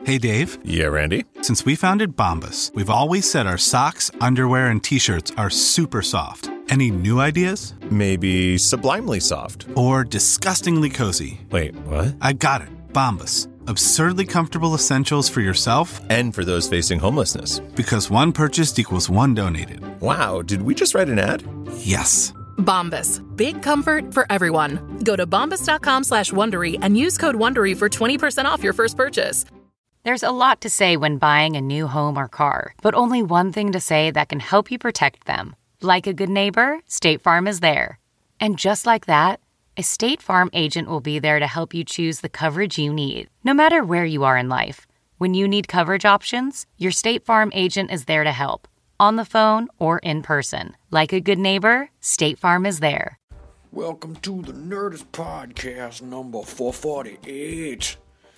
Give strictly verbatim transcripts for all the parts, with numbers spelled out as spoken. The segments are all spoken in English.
Hey, Dave. Yeah, Randy? Since we founded Bombas, we've always said our socks, underwear, and T-shirts are super soft. Any new ideas? Maybe sublimely soft. Or disgustingly cozy. Wait, what? I got it. Bombas. Absurdly comfortable essentials for yourself and for those facing homelessness. Because one purchased equals one donated. Wow, did we just write an ad? Yes. Bombas. Big comfort for everyone. Go to bombas.com slash Wondery and use code Wondery for twenty percent off your first purchase. There's a lot to say when buying a new home or car, but only one thing to say that can help you protect them. Like a good neighbor, State Farm is there. And just like that, a State Farm agent will be there to help you choose the coverage you need, no matter where you are in life. When you need coverage options, your State Farm agent is there to help, on the phone or in person. Like a good neighbor, State Farm is there. Welcome to the Nerdist Podcast number four forty-eight.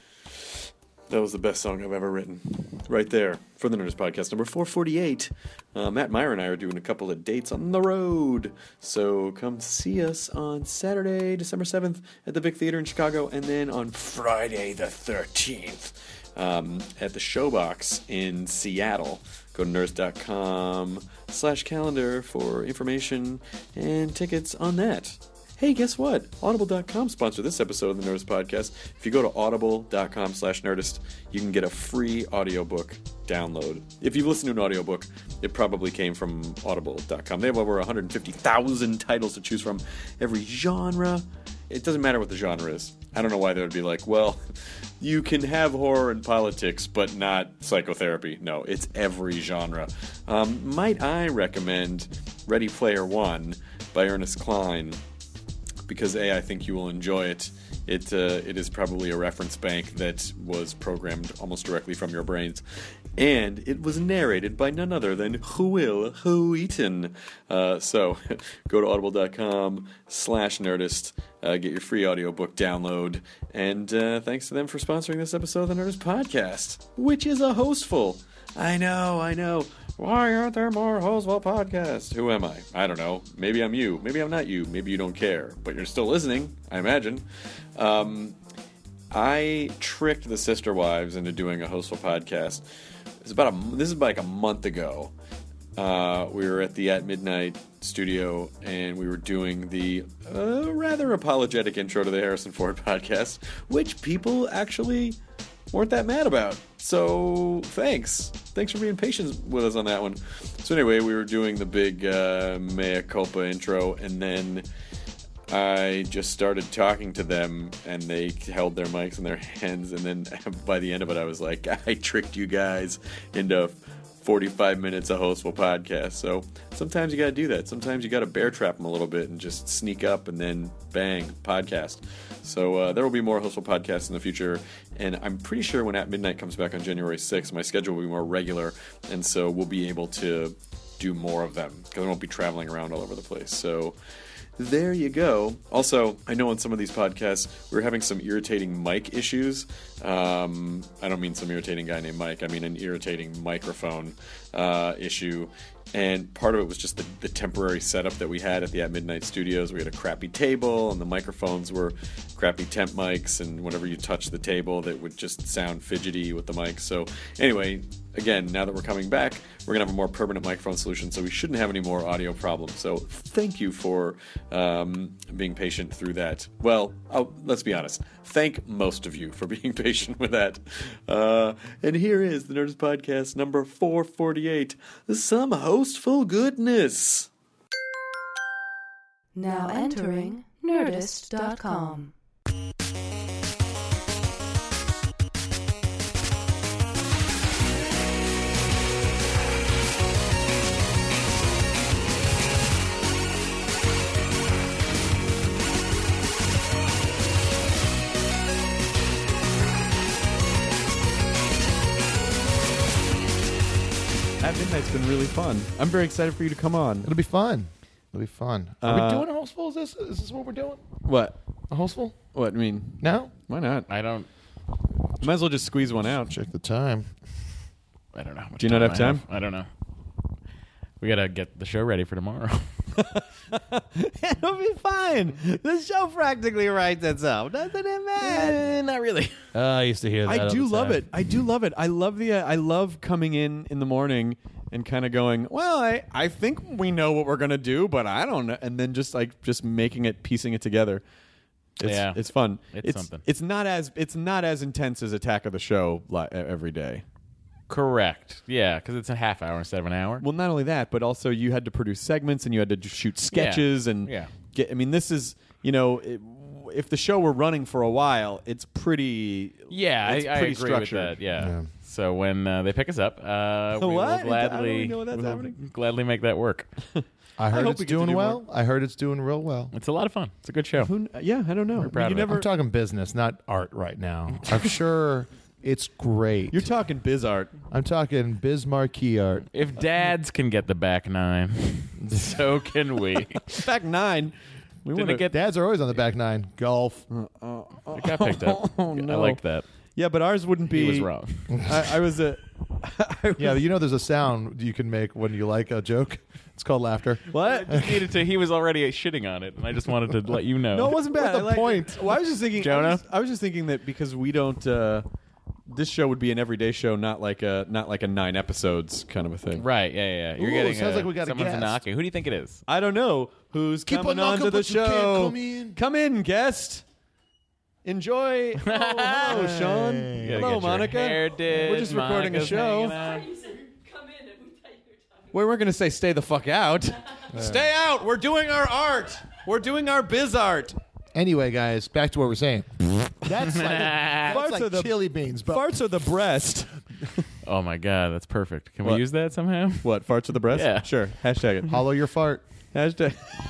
That was the best song I've ever written. Right there, for the Nerdist Podcast number four forty-eight. Uh, Matt Meyer and I are doing a couple of dates on the road. So come see us on Saturday, December seventh at the Vic Theater in Chicago. And then on Friday the thirteenth um, at the Showbox in Seattle. Go to nerdist.com slash calendar for information and tickets on that. Hey, guess what? Audible dot com sponsored this episode of the Nerdist Podcast. If you go to audible.com slash nerdist, you can get a free audiobook download. If you've listened to an audiobook, it probably came from audible dot com. They have over one hundred fifty thousand titles to choose from, every genre. It doesn't matter what the genre is. I don't know why they would be like, well, you can have horror and politics, but not psychotherapy. No, it's every genre. Um, might I recommend Ready Player One by Ernest Cline? Because A, I think you will enjoy it. It uh, it is probably a reference bank that was programmed almost directly from your brains. And it was narrated by none other than Will Wheaton. Uh, so go to audible.com slash nerdist, uh, get your free audiobook download, and uh, thanks to them for sponsoring this episode of the Nerdist Podcast, which is a hostful. I know, I know. Why aren't there more Hosewell podcasts? Who am I? I don't know. Maybe I'm you. Maybe I'm not you. Maybe you don't care. But you're still listening, I imagine. Um, I tricked the Sister Wives into doing a Hosewell podcast. It's about a, this is like a month ago. Uh, we were at the At Midnight studio, and we were doing the uh, rather apologetic intro to the Harrison Ford podcast, which people actually weren't that mad about. So thanks. Thanks for being patient with us on that one. So anyway, we were doing the big uh, mea culpa intro, and then I just started talking to them, and they held their mics in their hands, and then by the end of it, I was like, I tricked you guys into forty-five minutes of Hostful podcast. So sometimes you got to do that. Sometimes you got to bear trap them a little bit and just sneak up and then bang, podcast. So uh, there will be more Hostful podcasts in the future, and I'm pretty sure when At Midnight comes back on January sixth, my schedule will be more regular, and so we'll be able to do more of them because I won't be traveling around all over the place. So there you go. Also, I know on some of these podcasts, we're having some irritating mic issues. Um, I don't mean some irritating guy named Mike. I mean an irritating microphone uh, issue. And part of it was just the, the temporary setup that we had at the At Midnight Studios. We had a crappy table, and the microphones were crappy temp mics, and whenever you touch the table, that would just sound fidgety with the mic. So anyway, again, now that we're coming back, we're going to have a more permanent microphone solution, so we shouldn't have any more audio problems. So thank you for um, being patient through that. Well, I'll, let's be honest. Thank most of you for being patient with that. Uh, and here is the Nerdist Podcast number four forty-eight. Some hostful goodness. Now entering nerdist dot com. At Midnight's been really fun. I'm very excited for you to come on. It'll be fun. It'll be fun. Are Uh, we doing a hostful? Is this is this what we're doing? What? A hostful? What? I mean, No? why not? I don't. Might as well just squeeze one out. Check the time. I don't know. How much Do you not have I time? I don't know. We got to get the show ready for tomorrow. It'll be fine. The show practically writes itself, doesn't it, man? Eh, not really. Uh, I used to hear that. I all do the love time. it. I do love it. I love the. Uh, I love coming in in the morning and kind of going, well, I, I think we know what we're gonna do, but I don't know, and then just like just making it, piecing it together. It's, Yeah. it's fun. It's it's something. It's not as it's not as intense as Attack of the Show li- every day. Correct. Yeah, because it's a half hour instead of an hour. Well, not only that, but also you had to produce segments and you had to just shoot sketches Yeah. and Yeah. get. I mean, this is you know, it, if the show were running for a while, it's pretty. Yeah, it's I, I pretty agree structured. with that. Yeah. Yeah. So when uh, they pick us up, uh, we What? I will don't gladly, even know when that's we'll happening. gladly make that work. I heard hope it's we get to doing do well. more. I heard it's doing real well. It's a lot of fun. It's a good show. Who, yeah, I don't know. We're proud you of it. never, I'm talking business, not art right now. I'm sure it's great. You're talking biz art. I'm talking biz marquee art. If dads can get the back nine, so can we. Back nine. We Didn't wanna- it get? Dads are always on the back nine. Golf. It got picked up. Oh, no. I liked that. Yeah, but ours wouldn't be. He was wrong. I, I was a. I was- Yeah, but you know there's a sound you can make when you like a joke. It's called laughter. What? I just needed to. He was already shitting on it, and I just wanted to let you know. No, it wasn't bad. What's I the liked point? it. Well, I was just thinking, Jonah? I was, I was just thinking that because we don't. Uh, this show would be an everyday show, not like a not like a nine episodes kind of a thing. Right? Yeah, yeah. yeah. You're Ooh, getting. sounds uh, like we got a someone's guest. knocking. Who do you think it is? I don't know who's Keep coming on on to knocking, the but you can't show. come in. Come in, guest. Enjoy. Oh, hello, Sean. You gotta Hello, get your Monica. hair did. We're just recording a Monica's show. hanging out. We weren't going to say stay the fuck out. Stay out. We're doing our art. We're doing our biz art. Anyway, guys, back to what we're saying. That's like, that's Farts like are the- chili beans. But Farts are the breast. Oh my god, that's perfect. Can What? we use that somehow? What? Farts are the breast? Yeah. Sure. Hashtag it. hollow your fart. Hashtag.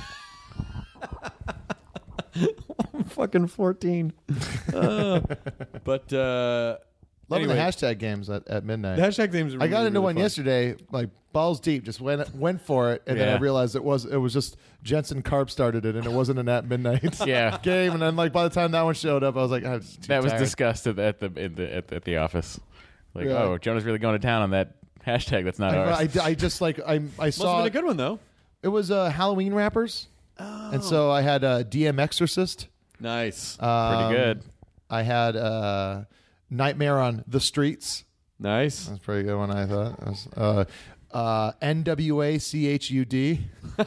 I'm fucking fourteen. Uh, but uh, Loving anyway, the hashtag games at, at midnight. the hashtag names. Are I got really, into really one fun. yesterday, like balls deep. Just went went for it, and then Yeah. I realized it was it was just Jensen Karp started it, and it wasn't an at midnight Yeah. game. And then like by the time that one showed up, I was like, I was too That was tired. discussed at the at the, in the at, at the office. Like, Yeah. oh, Jonah's really going to town on that hashtag. That's not ours. I, I, I just like I I Must have saw been a good one though. it was uh, Halloween wrappers, Oh. and so I had uh, D M Exorcist. Nice. Um, Pretty good. I had uh, Nightmare on the Streets. Nice. That's a pretty good one, I thought. It was, uh, uh, N W A C H U D.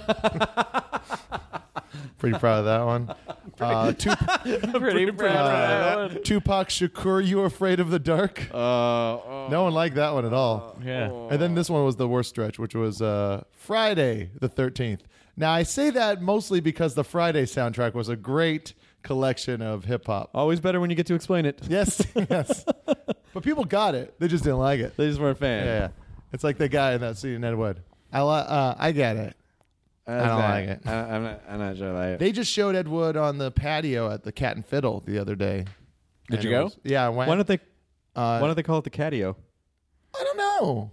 Pretty proud of that one. Uh, Tup- Pretty proud of that uh, one. Tupac Shakur, You Afraid of the Dark? Uh, No one liked that one at all. Yeah. And then this one was the worst stretch, which was uh, Friday the thirteenth. Now, I say that mostly because the Friday soundtrack was a great collection of hip hop. always better when you get to explain it. Yes, yes. But people got it. They just didn't like it. They just weren't a fan. Yeah, yeah. It's like the guy in that scene in Ed Wood. I, li- uh, I get it. I don't like it. I, I'm not. I'm not sure I like it. They just showed Ed Wood on the patio at the Cat and Fiddle the other day. Did And you it go? was- yeah, I went. Why don't they? uh, why don't they call it the catio? I don't know.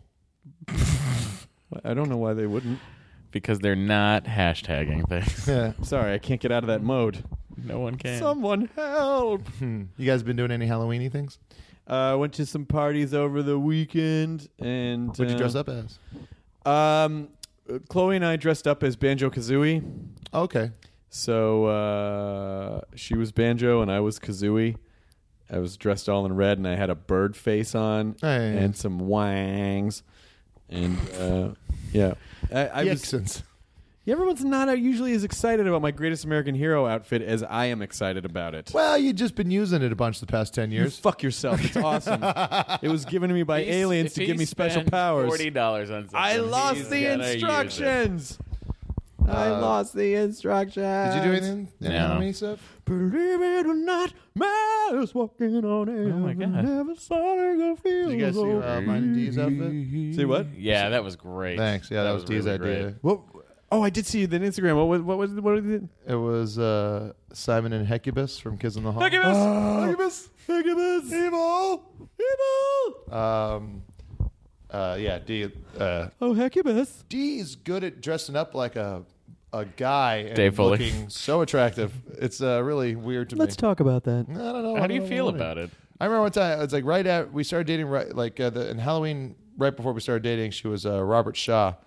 I don't know why they wouldn't. Because they're not hashtagging things. Yeah. Sorry, I can't get out of that mode. No one can. Someone help! You guys been doing any Halloweeny things? I uh, went to some parties over the weekend, and What'd you uh, dress up as? Um, Chloe and I dressed up as Banjo Kazooie. Okay. So uh, she was Banjo and I was Kazooie. I was dressed all in red, and I had a bird face on Hey. and some wangs, and uh, yeah, I, I was. Yixons. Everyone's not usually as excited about my Greatest American Hero outfit as I am excited about it. Well, you've just been using it a bunch the past ten You years. fuck yourself. It's awesome. It was given to me by He's- aliens if to he give me special spent powers. Forty dollars on something. I lost he's the gonna use it. instructions. I Uh, lost the instructions. Did you do anything? Any No. Halloween stuff? Believe it or not, man is walking on air. Oh my God. Never starting to feel Did you guys see so uh, mine and Dee's outfit? See what? Yeah, that was great. Thanks. Yeah, that, was Dee's really idea. great. What? Oh, I did see the Instagram. What was what was what was it? It was uh, Simon and Hecubus from Kids in the Hall. Hecubus! Hecubus! Evil! Evil! Um, uh, yeah, Dee. Uh, Oh, Hecubus! Dee is good at dressing up like a a guy and Dave Foley. looking so attractive. It's uh, really weird to Let's me. talk about that. I don't know. How I do you don't feel know. about it? I remember one time. It's like right at we started dating. Right, like uh, the, in Halloween, right before we started dating, she was uh, Robert Shaw.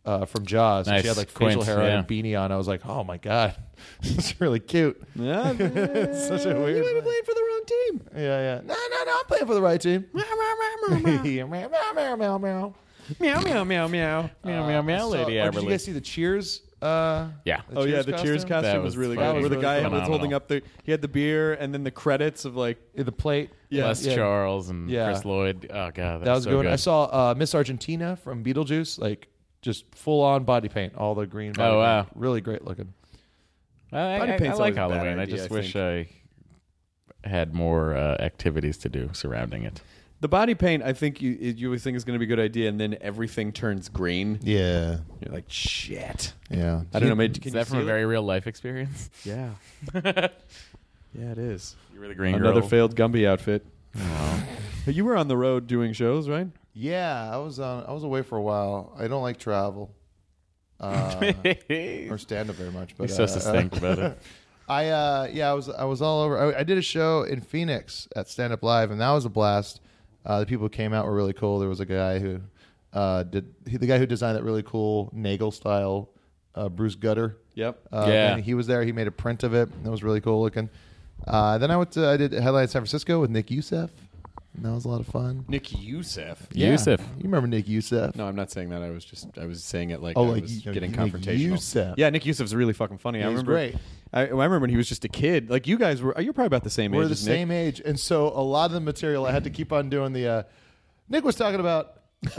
uh, from Jaws. And she Nice. had like facial Quint, hair yeah. and a beanie on. I was like, oh my god, it's really cute. Yeah, It's such a weird. You might be thing. playing for the wrong team. Yeah, yeah. No, no, no. I'm playing for the right team. Meow, meow, meow, meow, meow. Meow meow meow meow. Meow, meow, meow, So- Lady oh, did you Everly. guys see the Cheers? Uh, Yeah. Oh yeah, the Cheers costume That was, was really fucking good. Where the guy was phenomenal. holding up the he had the beer and then the credits of like Yeah, the plate. yeah. Les yeah. Charles and Yeah. Chris Lloyd. Oh god, that, That was so good. good. I saw uh, Miss Argentina from Beetlejuice, like just full on body paint, all the green. Body Oh, wow. paint. Really great looking. I, Body I, I paint's like always a bad Halloween. I idea, just I wish think. I had more uh, activities to do surrounding it. The body paint, I think you you always think is going to be a good idea, and then everything turns green. Yeah, You're like shit. yeah. I don't know. Maybe can Is you that from a seal it? very real life experience? Yeah. Yeah, it is. You were the green Another girl. failed Gumby outfit. You were on the road doing shows, right? Yeah, I was on. I was away for a while. I don't like travel uh, or stand up very much. But He's so uh, succinct about it. I uh, yeah, I was I was all over. I, I did a show in Phoenix at Stand Up Live, and that was a blast. Uh, the people who came out were really cool. There was a guy who uh, did he, the guy who designed that really cool Nagel style uh, Bruce Gutter. Yep. Uh, Yeah. and he was there. He made a print of it. That was really cool looking. Uh, then I went to I did a headline in San Francisco with Nick Youssef. And that was a lot of fun. Nick Youssef. Yeah. Youssef. You remember Nick Youssef? No, I'm not saying that. I was just I was saying it like Oh, I like was you- getting Nick confrontational. Youssef. Yeah, Nick Youssef's really fucking funny. I He's remember. great. I, I remember when he was just a kid. Like you guys were. You're probably about the same We're age the as Nick. same age, and so a lot of the material I had to keep on doing the. Uh, Nick was talking about.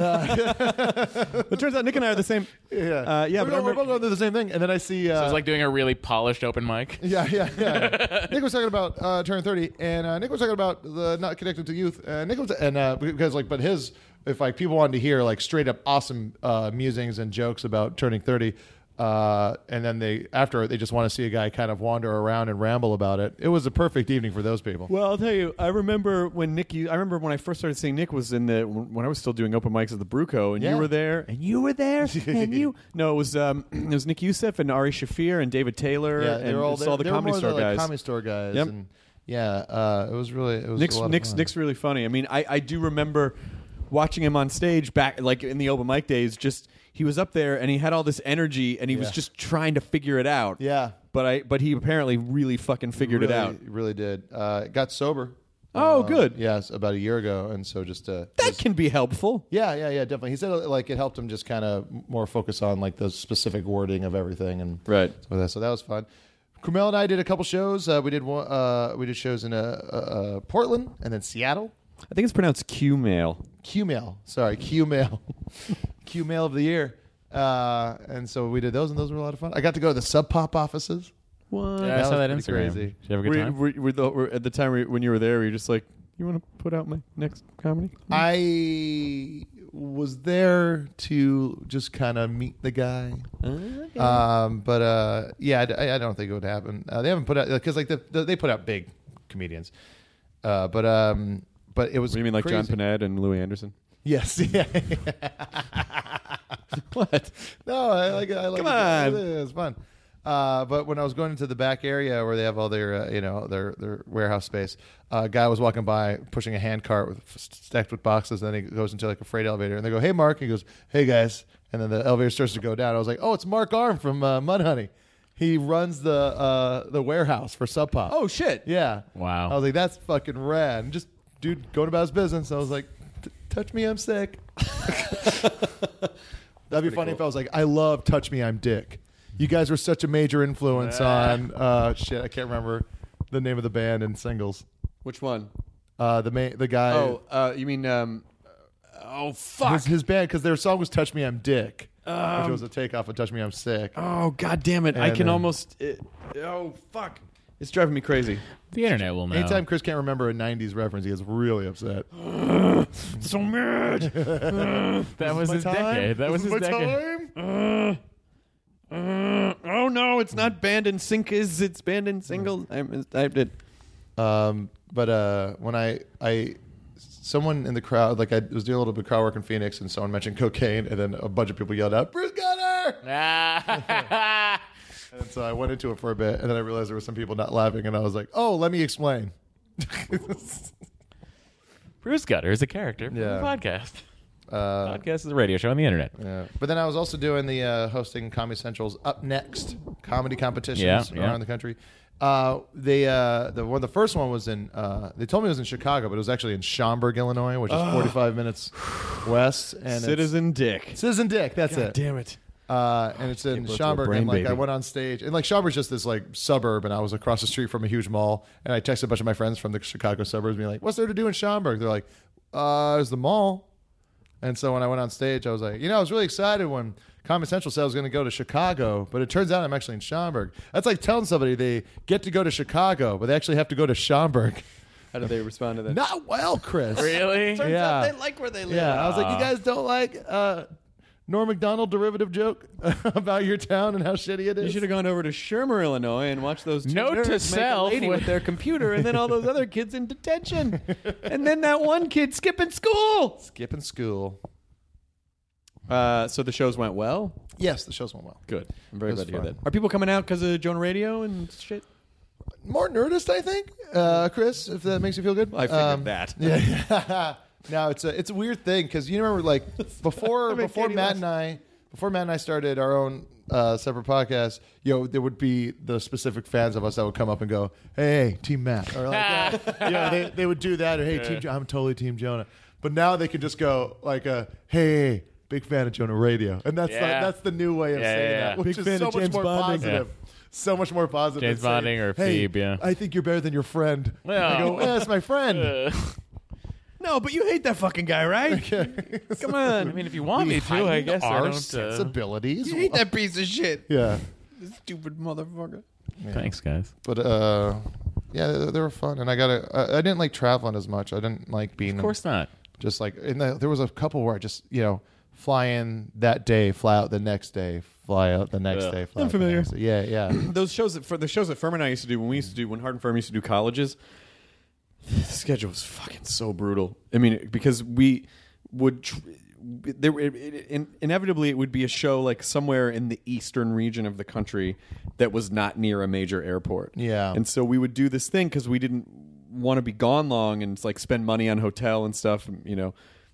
It turns out Nick and I are the same. Yeah, Uh, yeah, we're, but I going- we're remember- both going through the same thing, and then I see. Uh, So it's like doing a really polished open mic. yeah, yeah, yeah. Nick was talking about uh, turning thirty, and uh, Nick was talking about the not connected to youth. And Nick was, and uh, because like, but his, if like people wanted to hear like straight up awesome uh, musings and jokes about turning thirty, uh, and then they after they just want to see a guy kind of wander around and ramble about it. It was a perfect evening for those people. Well, I'll tell you. I remember when Nick. I remember when I first started seeing Nick was in the when I was still doing open mics at the Bruco, and Yeah. you were there, and you were there, and you. No, it was um, it was Nick Youssef and Ari Shafir and David Taylor. Yeah, and they were all it's they, all the they were comedy more store the, like, guys. comedy store guys. Yep. And yeah, uh, it was really it was Nick's a lot of Nick's fun. Nick's really funny. I mean, I, I do remember watching him on stage back like in the open mic days. Just he was up there and he had all this energy and he was Yeah. just trying to figure it out. Yeah. But I but he apparently really fucking figured really, it out. Really did. Uh, got sober. Oh, Uh, good. Yes, about a year ago, and so just uh, That just- can be helpful. Yeah, yeah, yeah, definitely. He said uh, like it helped him just kind of more focus on like the specific wording of everything, and Right. so that, so that was fun. Kumail and I did a couple shows. Uh, we did one. Uh, we did shows in uh, uh, uh, Portland and then Seattle. I think it's pronounced Q mail. Qmail, sorry, Qmail, Qmail of the year. Uh, and so we did those, and those were a lot of fun. I got to go to the Sub Pop offices. What? Yeah, I saw was that pretty Instagram. crazy. Did you have a good Were, you- time? were, were the, were, at the time were you- when you were there, were you just like, you want to put out my next comedy? I was there to just kind of meet the guy. Um, but uh, yeah, I, I don't think it would happen. Uh, they haven't put out because like the, the, they put out big comedians. Uh, but um, but it was. What do you mean, like crazy. John Panette and Louis Anderson? Yes. Yeah. What? No, I like it. I like Come it. on. It is fun. Uh, but when I was going into the back area where they have all their, uh, you know, their their warehouse space, uh, a guy was walking by pushing a hand cart with stacked with boxes. And then he goes into like a freight elevator, and they go, "Hey, Mark." He goes, "Hey, guys." And then the elevator starts to go down. I was like, "Oh, it's Mark Arm from uh, Mudhoney. He runs the uh, the warehouse for Sub Pop." Oh, shit. yeah. Wow. I was like, "That's fucking rad." And just dude going about his business. I was like, "T- "Touch me, I'm sick." That'd be funny if I was like, "I love Touch Me, I'm Dick." You guys were such a major influence on uh, shit. I can't remember the name of the band and singles. Which one? Uh, the main the guy. Oh, uh, you mean, um, oh, fuck. his, his band because their song was "Touch Me, I'm Dick," which was a takeoff of "Touch Me, I'm Sick." Oh, god damn it. I And can then- almost. It, oh, fuck. It's driving me crazy. The internet will know. Anytime Chris can't remember a nineties reference, he gets really upset. So mad. that was My his time? decade. That This was is his my decade. time? Uh, oh, no. It's not band and sinkers. It's band and singles. I, I did. Um, but uh, when I, I, someone in the crowd, like I was doing a little bit of crowd work in Phoenix, and someone mentioned cocaine, and then a bunch of people yelled out, "Bruce Gutter!" Ah. And so I went into it for a bit, and then I realized there were some people not laughing, and I was like, "Oh, let me explain." Bruce Gutter is a character from Yeah. the podcast. Uh, Podcast is a radio show on the internet. Yeah. But then I was also doing the uh, hosting Comedy Central's Up Next comedy competitions Yeah, around yeah. the country. Uh, they uh, the one the first one was in. Uh, they told me it was in Chicago, but it was actually in Schaumburg, Illinois, which is forty-five minutes west. And Citizen Dick. it's, Citizen Dick. That's God it. damn it. Uh, and it's in blow to a Schaumburg, brain and like baby. I went on stage, and like Schaumburg's just this like suburb, and I was across the street from a huge mall, and I texted a bunch of my friends from the Chicago suburbs, being like, "What's there to do in Schaumburg?" They're like, "Uh, there's the mall." And so when I went on stage, I was like, you know, I was really excited when Comedy Central said I was going to go to Chicago, but it turns out I'm actually in Schaumburg. That's like telling somebody they get to go to Chicago, but they actually have to go to Schaumburg. How did they respond to that? Not well, Chris. Really? Turns Yeah. out they like where they live. Yeah, I was like, you guys don't like uh, Norm Macdonald derivative joke about your town and how shitty it is? You should have gone over to Shermer, Illinois, and watched those two Note nerds to make self a lady when- with their computer, and then all those other kids in detention, and then that one kid skipping school. Skipping school. Uh, so the shows went well. Yes, the shows went well. Good. I'm very It was glad to hear fun. that. Are people coming out because of Jonah Radio and shit? More Nerdist, I think, uh, Chris, if that makes you feel good. I figured Um, that. Yeah. No, it's a it's a weird thing because you remember like before I mean, before Katie Matt West. and I before Matt and I started our own uh, separate podcast, you know, there would be the specific fans of us that would come up and go, "Hey, hey Team Matt," or like, uh, you know, they they would do that, or "Hey, Team, Jo- I'm totally Team Jonah." But now they can just go like, a, "Hey, hey, big fan of Jonah Radio," and that's Yeah. like, that's the new way of Yeah, saying yeah, that, yeah. which Big is fan so of much James more Bonding. positive. So much more positive. James than saying, Bonding or hey, Phoebe, yeah. I think you're better than your friend. Well. I go, yeah, that's my friend. Uh, No, but you hate that fucking guy, right? Come on. I mean, if you want me to, I guess I our don't. Uh, sensibilities. you hate that piece of shit. Yeah, Stupid motherfucker. thanks, guys. but uh, yeah, they, they were fun, and I got to I, I didn't like traveling as much. I didn't like being Of course not. just like in the, there was a couple where I just you know fly in that day, fly out the next day, fly out the next Yeah. day. Fly I'm out the familiar. next day. Yeah, yeah. Those shows that, for the shows that Firm and I used to do when we used to do when Hard and Firm used to do colleges, the schedule was fucking so brutal. I mean, because we would tr- there it, it, in, inevitably it would be a show like somewhere in the eastern region of the country that was not near a major airport. Yeah. and so we would do this thing because we didn't want to be gone long and like spend money on hotel and stuff. You know.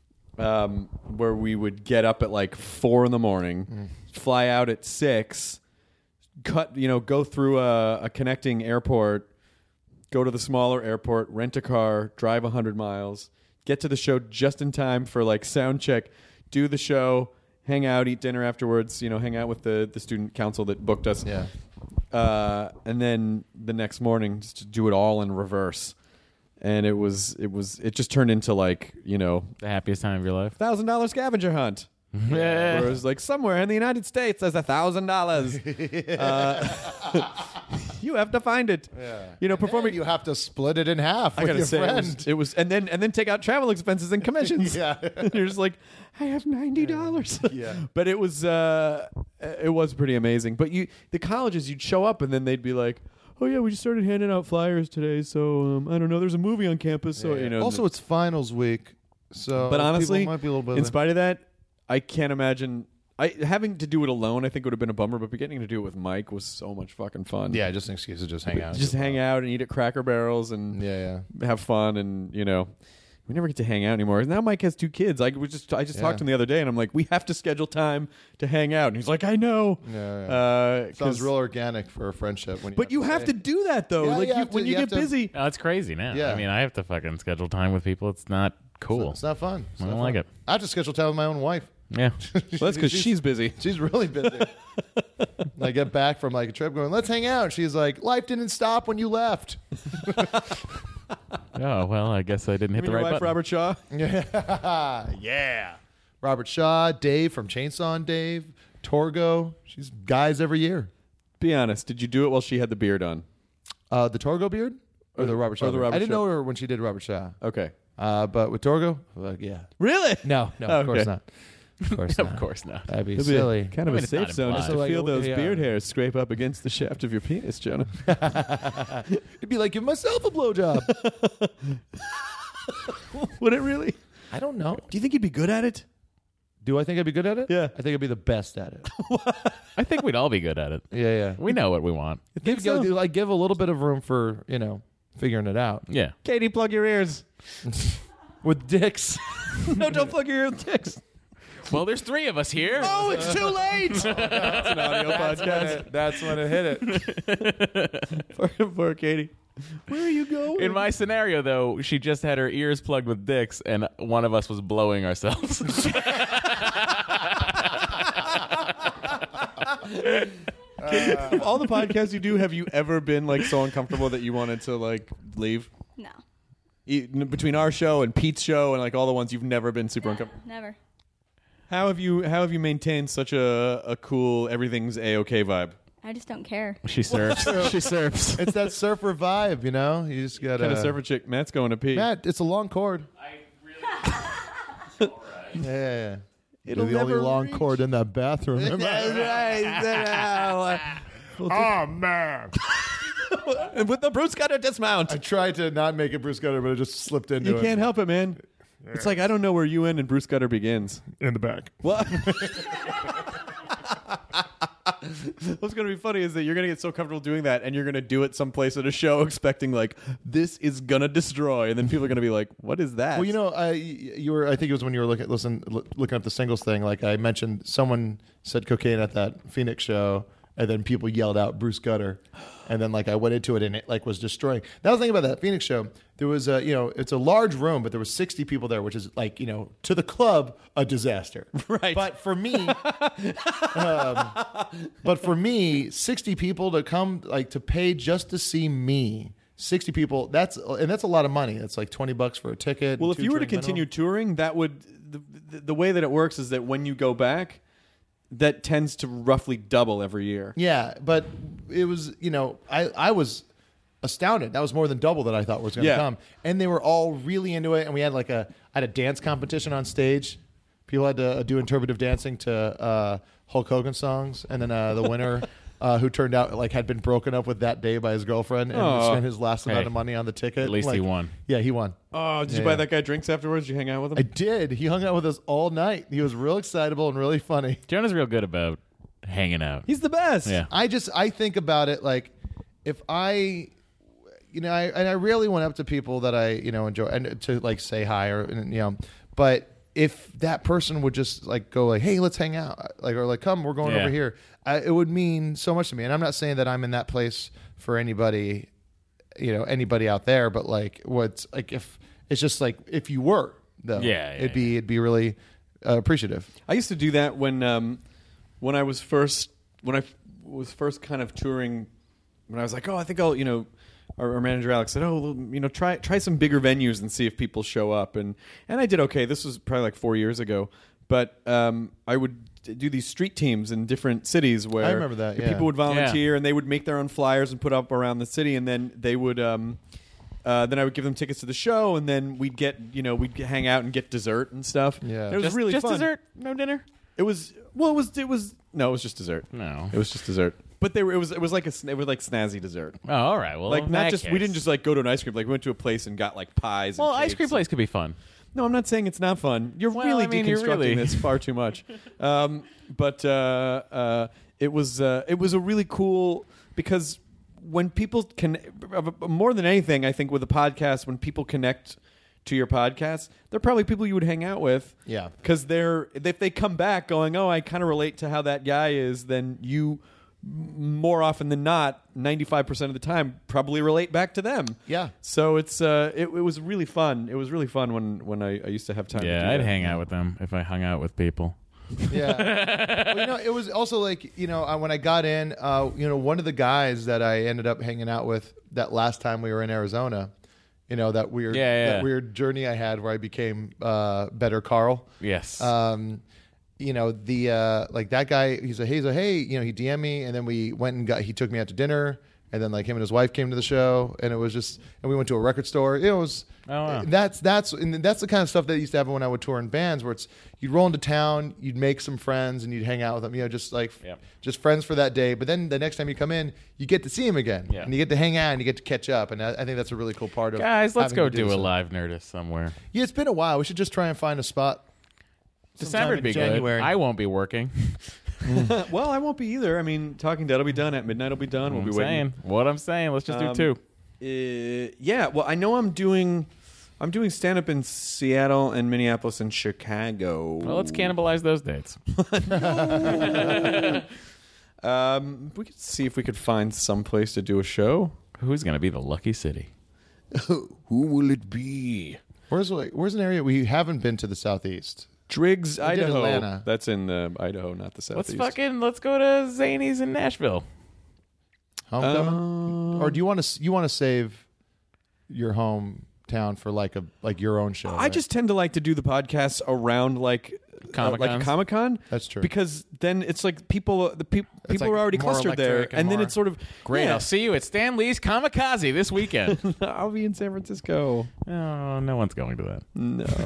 Um, where we would get up at like four in the morning, Mm. fly out at six, cut, you know, go through a, a connecting airport, go to the smaller airport, rent a car, drive a hundred miles, get to the show just in time for like sound check, do the show, hang out, eat dinner afterwards, you know, hang out with the, the student council that booked us. Yeah. Uh, and then the next morning just to do it all in reverse. And it was, it was, it just turned into like, you know, The happiest time of your life. thousand dollar scavenger hunt. Yeah. Where it was like somewhere in the United States there's a thousand dollars. You have to find it. Yeah. You know, And performing. then you have to split it in half I with gotta your say, it friend. was, it was, and then and then take out travel expenses and commissions. Yeah. And you're just like, I have ninety dollars. Yeah. But it was, uh, it was pretty amazing. But you, the colleges, you'd show up and then they'd be like, oh yeah, we just started handing out flyers today, so um, I don't know. There's a movie on campus, so you know. Also, it's finals week, so But honestly, people might be a little bit. in spite of that, I can't imagine. I having to do it alone, I think would have been a bummer. But getting to do it with Mike was so much fucking fun. yeah, just an excuse to just hang out. just hang out and eat at Cracker Barrels and Yeah, yeah. have fun, and you know, we never get to hang out anymore. Now Mike has two kids. I was just I just Yeah. talked to him the other day, and I'm like, we have to schedule time to hang out, and he's like, I know. Yeah, yeah. Uh, Sounds 'cause- real organic for a friendship. When you But you have say- to do that though. Yeah, like you you, have to- when you, you have get to- busy. Oh, it's crazy now. Yeah. I mean, I have to fucking schedule time with people. It's not cool. It's not fun. It's I not don't fun. like it. I have to schedule time with my own wife. Yeah. Well, that's because she's busy. She's really busy. I get back from like a trip going, let's hang out. She's like, life didn't stop when you left. Oh, well, I guess I didn't hit You mean the your right wife, button. Robert Shaw. Yeah. yeah. Robert Shaw, Dave from Chainsaw and Dave, Torgo. She's guys every year. Be honest. Did you do it while she had the beard on? Uh, the Torgo beard? Or the Robert Shaw or the beard? Robert I didn't Shaw. know her when she did Robert Shaw. Okay. Uh, but with Torgo, like, yeah. Really? No, no, of course Okay. not. Of course not. Of course not. That'd be It'd be silly. kind of I a mean, it's safe not zone just to implied. feel Like, those yeah. beard hairs scrape up against the shaft of your penis, Jonah. It'd be like, give myself a blowjob. Would it really? I don't know. Do you think you'd be good at it? Do I think I'd be good at it? Yeah. I think I'd be the best at it. I think we'd all be good at it. yeah, yeah. We know what we want. Give, so? give, like, give a little bit of room for, you know, figuring it out. Yeah. Katie, plug your ears. With dicks. No, don't plug your ears with dicks. Well, there's three of us here. Oh, it's too late. That's an audio That's when podcast. it, that's when it hit it. poor, poor Katie. Where are you going? In my scenario, though, she just had her ears plugged with dicks, and one of us was blowing ourselves. Of all the podcasts you do, have you ever been like so uncomfortable that you wanted to like leave? No. E- Between our show and Pete's show and like all the ones you've never been super uncomfortable. Never. How have you how have you maintained such a, a cool everything's a-okay vibe? I just don't care. She surfs. she surfs. It's that surfer vibe, you know. You just got Kind to of surfer chick. Matt's going to pee. Matt, it's a long cord. I really. Yeah, yeah, yeah. It'll You're the only never long reach. cord in that bathroom. Oh man! And with the Bruce Cutter dismount, I tried to not make it Bruce Gutter, but it just slipped into you it. can't help it, man. It's like I don't know where you end and Bruce Gutter begins. In the back. What? What's going to be funny is that you're going to get so comfortable doing that, and you're going to do it someplace at a show, expecting like this is going to destroy, and then people are going to be like, "What is that?" Well, you know, I you were. I think it was when you were looking listen loo- looking up the singles thing. Like I mentioned, someone said cocaine at that Phoenix show, and then people yelled out Bruce Gutter, and then like I went into it and it like was destroying. That was the thing about that Phoenix show. There was a you know it's a large room, but there was sixty people there, which is like you know to the club a disaster. Right. But for me, um, but for me, sixty people to come like to pay just to see me. sixty people. That's and that's a lot of money. That's like twenty bucks for a ticket. well, and if two you were to drink continue minimum. touring, that would the, the the way that it works is that when you go back, that tends to roughly double every year. Yeah, but it was, you know, I, I was astounded. That was more than double that I thought was going to Yeah. come. And they were all really into it. And we had like a, I had a dance competition on stage. People had to do interpretive dancing to uh, Hulk Hogan songs. And then uh, the winner, uh, who turned out like had been broken up with that day by his girlfriend and Aw. spent his last amount Hey, of money on the ticket. at least like, he won. Yeah, he won. Oh, did you Yeah, buy yeah. that guy drinks afterwards? Did you hang out with him? I did. He hung out with us all night. He was real excitable and really funny. Jonah's real good about hanging out. He's the best. Yeah. I just I think about it like if I you know I and I really went up to people that I you know enjoy and to like say hi or and, you know but if that person would just like go like hey let's hang out like or like come we're going Yeah. over here I, it would mean so much to me and I'm not saying that I'm in that place for anybody you know anybody out there but like what's like if it's just like if you were though Yeah, yeah, it'd be it'd be really uh, appreciative. I used to do that when um, when I was first when I f- was first kind of touring. When I was like, oh, I think I'll, you know, our, our manager Alex said, oh, well, you know, try try some bigger venues and see if people show up, and and I did okay. This was probably like four years ago, but um, I would do these street teams in different cities where I remember that, yeah. people would volunteer Yeah. and they would make their own flyers and put up around the city, and then they would. Um, Uh, then I would give them tickets to the show, and then we'd get, you know, we'd get, hang out and get dessert and stuff. Yeah. it was Just, really just fun. dessert, no dinner. It was well, it was it was no, it was just dessert. No. It was just dessert. But they were it was it was like a sn- it was like snazzy dessert. Oh, all right. Well, like in not that just we case. didn't just like go to an ice cream. Like we went to a place and got like pies. Well, and ice cakes cream and- place could be fun. No, I'm not saying it's not fun. You're Well, really I mean, you're deconstructing really- this far too much. Um, but uh, uh, it was uh, it was a really cool because when people can more than anything, I think with a podcast, when people connect to your podcast, they're probably people you would hang out with. Yeah. Because they're if they come back going, oh, I kind of relate to how that guy is, then you m- more often than not, ninety-five percent of the time, probably relate back to them. Yeah. So it's uh, it, it was really fun. It was really fun when when I, I used to have time. to Yeah, do I'd that. hang out with them if I hung out with people. Yeah. Well, you know, it was also like, you know, uh, when I got in, uh, you know, one of the guys that I ended up hanging out with that last time we were in Arizona, you know, that weird, Yeah, yeah. that weird journey I had where I became uh, better Carl. Yes. Um, you know, the uh, like that guy, he's a, he's a, hey, you know, he D M'd me, and then we went and got, he took me out to dinner, and then like him and his wife came to the show, and it was just, and we went to a record store. It was, Oh, wow. that's that's and that's the kind of stuff that used to happen when I would tour in bands, where it's you'd roll into town, you'd make some friends, and you'd hang out with them, you know, just like Yep. just friends for that day. But then the next time you come in, you get to see him again, Yeah. and you get to hang out, and you get to catch up, and I, I think that's a really cool part of Guys, let's having go to do a so. live Nerdist somewhere. Yeah, it's been a while. We should just try and find a spot. December would be good. January. I won't be working. Well, I won't be either. I mean, Talking Dead will be done at midnight. Will be done. We'll I'm be waiting. saying what I'm saying. Let's just Um, do two. Uh, yeah. Well, I know I'm doing. I'm doing stand up in Seattle and Minneapolis and Chicago. Well, let's cannibalize those dates. um, we could see if we could find some place to do a show. Who's going to be the lucky city? Who will it be? Where's like, where's an area we haven't been to the southeast? Driggs, We did Idaho. Atlanta. That's in uh, Idaho, not the Let's southeast. fucking let's go to Zany's in Nashville. Homecoming? or do you want to you want to save your hometown for like a like your own show? I right? just tend to like to do the podcasts around like uh, like Comic-Cons? Comic Con. That's true. Because then it's like people the pe- people like are already more clustered there, electric and and then more- it's sort of Great. yeah. I'll see you at Stan Lee's Kamikaze this weekend. I'll be in San Francisco. Oh, no one's going to that.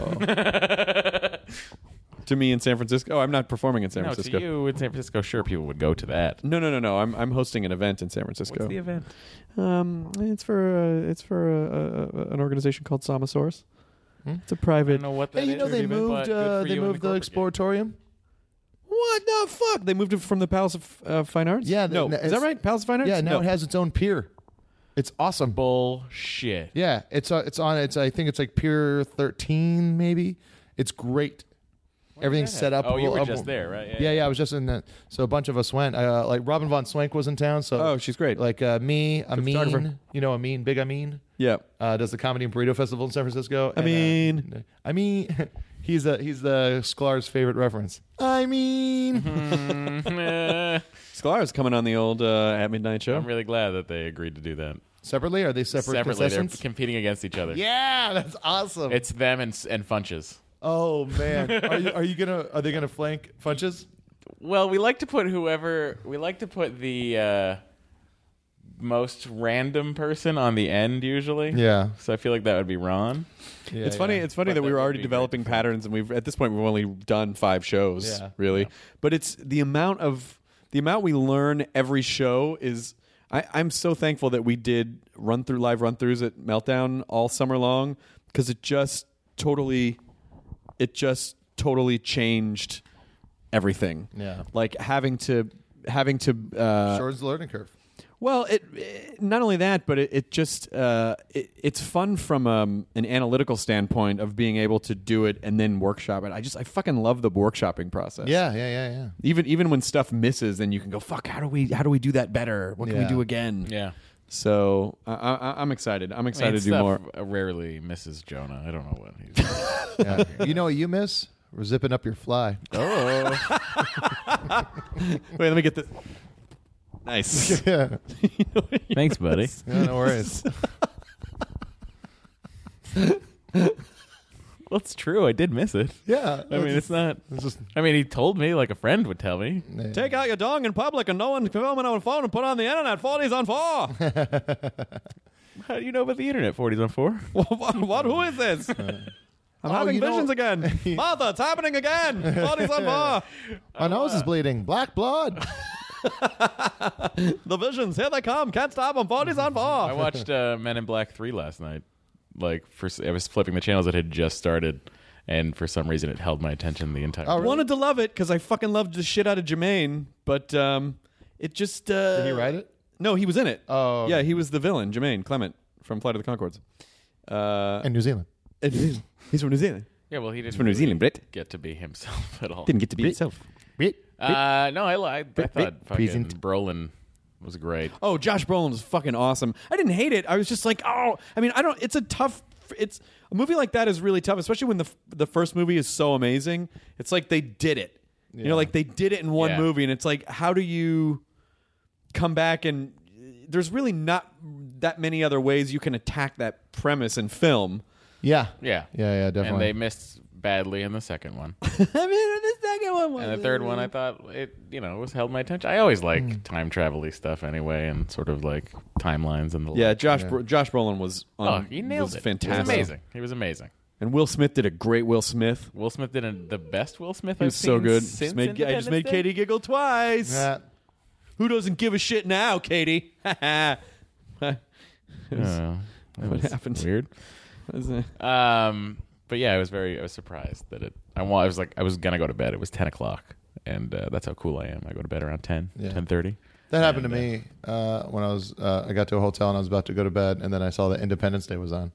No. To me in San Francisco. Oh, I'm not performing in San no, Francisco. to you in San Francisco, sure, people would go to that. No, no, no, no. I'm I'm hosting an event in San Francisco. What's the event? Um, it's for uh, it's for uh, uh, an organization called Somosaurus. Hmm? It's a I private. don't know what that Hey, you is know or they even, but moved good uh, for they you and moved the corporate game. Exploratorium. What the fuck? They moved it from the Palace of uh, Fine Arts. Yeah, no, the- is that it's- right? Palace of Fine Arts. Yeah, now no. it has its own pier. It's awesome. Bullshit. Yeah, it's uh, it's on. It's I think it's like Pier thirteen, maybe. It's great. Everything's set up. Oh, you were uh, just there, right? Yeah, yeah, I was just in that. So a bunch of us went. Uh, like Robin von Swank was in town. So Oh, she's great. Like uh, me, photographer. Amin, you know Amin, Big Amin, Yeah. uh, does the Comedy and Burrito Festival in San Francisco. And, Amin. uh, I mean, he's a he's the Sklar's favorite reference. I mean, Eh, Sklar's coming on the old uh, At Midnight show. I'm really glad that they agreed to do that. separately are they separate Separately, they're concessions? competing against each other. Yeah, that's awesome. It's them and and Funches. oh man, are you are you gonna are they gonna flank Funches? Well, we like to put whoever we like to put the uh, most random person on the end usually. Yeah. So I feel like that would be Ron. Yeah, It's funny. yeah. It's funny But that we that were would already be developing great. patterns, and we've at this point we've only done five shows, Yeah. really. Yeah. But it's the amount of the amount we learn every show is. I, I'm so thankful that we did run through live run throughs at Meltdown all summer long because it just totally, it just totally changed everything. Yeah. like having to having to. Uh, Shortens the learning curve. Well, it, it not only that, but it, it just uh, it, it's fun from um, an analytical standpoint of being able to do it and then workshop it. I just I fucking love the workshopping process. Yeah, yeah, yeah, yeah. Even even when stuff misses, then you can go, fuck. How do we how do we do that better? What can we Yeah. do again? Yeah. So I, I, I'm excited. I'm excited I mean, to do stuff more. rarely misses Jonah. I don't know what he's. Yeah. You know what you miss? We're zipping up your fly. Oh. Wait, let me get this. Nice. Yeah. You know what you Thanks, buddy. miss? Yeah, no worries. Well, it's true. I did miss it. Yeah. I mean, it's not. It's just I mean, he told me like a friend would tell me. yeah. Take out your dong in public and no one filming on a phone and put it on the internet. forties on four. How do you know about the internet? forties on four. what, what? Who is this? I'm Oh, having you know- visions again. Martha, it's happening again. forties on four. My nose is bleeding. Black blood. The visions, here they come. Can't stop them. forties on I four. watched uh, Men in Black three last night. Like, for I was flipping the channels that had just started, and for some reason it held my attention the entire. Oh, time. really? Wanted to love it because I fucking loved the shit out of Jermaine, but um, it just. Uh, Did he write it? No, he was in it. Oh. Yeah, he was the villain, Jermaine Clement from Flight of the Conchords. Uh, In New Zealand. and he's he's from New Zealand. Yeah, well, he didn't. from New really Zealand, Brit. Get to be himself at all. Didn't get to be Brit. himself. Uh, no, I, I, I thought fucking Present. Brolin was great. Oh, Josh Brolin was fucking awesome. I didn't hate it. I was just like, oh, I mean, I don't. It's a tough. It's a movie like that is really tough, especially when the the first movie is so amazing. It's like they did it. You know, like they did it in one Yeah. movie, and it's like, how do you come back and? There's really not that many other ways you can attack that premise in film. Yeah. Yeah, Yeah, yeah, definitely. And they missed badly in the second one, I mean, the second one was. and the third one I thought it, you know, was held my attention. I always like Hmm. time travel-y stuff anyway, and sort of like timelines and the Yeah, like. Josh Bro- Josh Brolin was. Oh, Um, he nailed was it. Fantastic. He was amazing. He was amazing. And Will Smith did a great Will Smith. Will Smith did a, the best Will Smith He I've was so seen good. since Just made, I just Independence made Day. Katie giggle twice. Yeah. Who doesn't give a shit now, Katie? what Oh, that What was happened? Weird. was it? Um, but yeah, I was very, I was surprised that it. I, wa- I was like, I was gonna go to bed. It was ten o'clock, and uh, that's how cool I am. I go to bed around ten, Yeah. ten thirty. That happened to And, uh, me uh, when I was. Uh, I got to a hotel and I was about to go to bed, and then I saw that Independence Day was on,